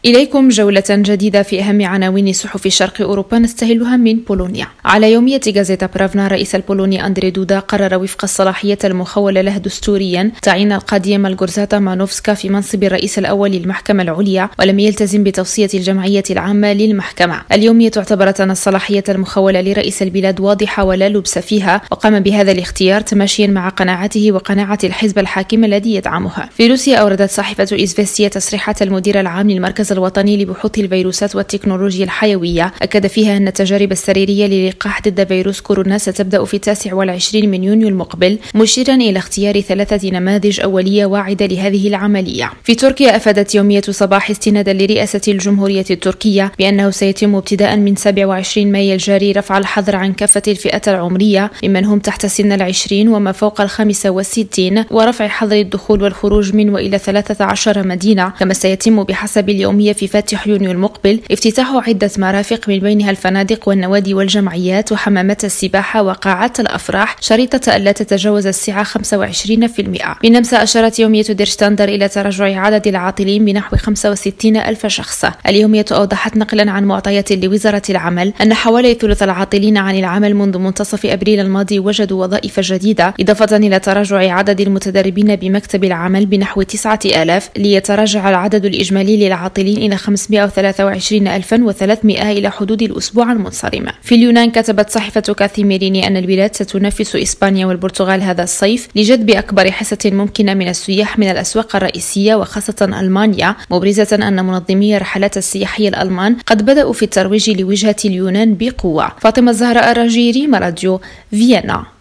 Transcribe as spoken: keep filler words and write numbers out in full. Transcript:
إليكم جولة جديدة في أهم عناوين صحف شرق أوروبا نستهلها من بولونيا. على يومية غازيتا برافنا الرئيس البولوني أندري دودا قرر وفق الصلاحية المخولة له دستوريا تعيين القاضية مالغورزاتا مانوفسكا في منصب الرئيس الأول للمحكمة العليا، ولم يلتزم بتوصية الجمعية العامة للمحكمة. اليومية اعتبرت أن الصلاحية المخولة لرئيس البلاد واضحة ولا لبس فيها، وقام بهذا الاختيار تماشيا مع قناعته وقناعة الحزب الحاكم الذي يدعمها. في روسيا أوردت صحيفة إزفيستيا تصريحات المدير العام للمركز الوطني لبحوث الفيروسات والتكنولوجيا الحيوية، أكد فيها أن التجارب السريرية للقاح ضد فيروس كورونا ستبدأ في التاسع والعشرين من يونيو المقبل، مشيرا إلى اختيار ثلاثة نماذج أولية واعدة لهذه العملية. في تركيا أفادت يومية صباح استنادا لرئاسة الجمهورية التركية بأنه سيتم ابتداء من سابع وعشرين مايو الجاري رفع الحظر عن كافة الفئات العمرية ممن هم تحت سن العشرين وما فوق الخامسة والستين، ورفع حظر الدخول والخروج من وإلى ثلاثة عشر مدينة. كما سيتم بحسب اليومية في فاتح يونيو المقبل افتتاح عدة مرافق من بينها الفنادق والنوادي والجمعيات وحمامات السباحة وقاعات الأفراح، شريطة ألا تتجاوز السعة خمسة وعشرين بالمئة. بالنمسا أشارت يومية دير شتاندر إلى تراجع عدد العاطلين بنحو خمسة وستين ألف شخص. اليومية أوضحت نقلا عن معطيات لوزارة العمل أن حوالي ثلث العاطلين عن العمل منذ منتصف أبريل الماضي وجدوا وظائف جديدة، إضافة إلى تراجع عدد المتدربين بمكتب العمل بنحو تسعة آلاف، ليتراجع العدد الإجمالي للعاطلين إلى خمسمئة وثلاثة وعشرين ألفا وثلاثمئة إلى حدود الأسبوع المنصرم. في اليونان كتبت صحيفة كاثيميريني أن البلاد ستنافس إسبانيا والبرتغال هذا الصيف لجذب أكبر حصة ممكنة من السياح من الأسواق الرئيسية وخاصة ألمانيا، مبرزة أن منظمي الرحلات السياحية الألمان قد بدأوا في الترويج لوجهة اليونان بقوة. فاطمة الزهراء الرجيري، راديو فيينا.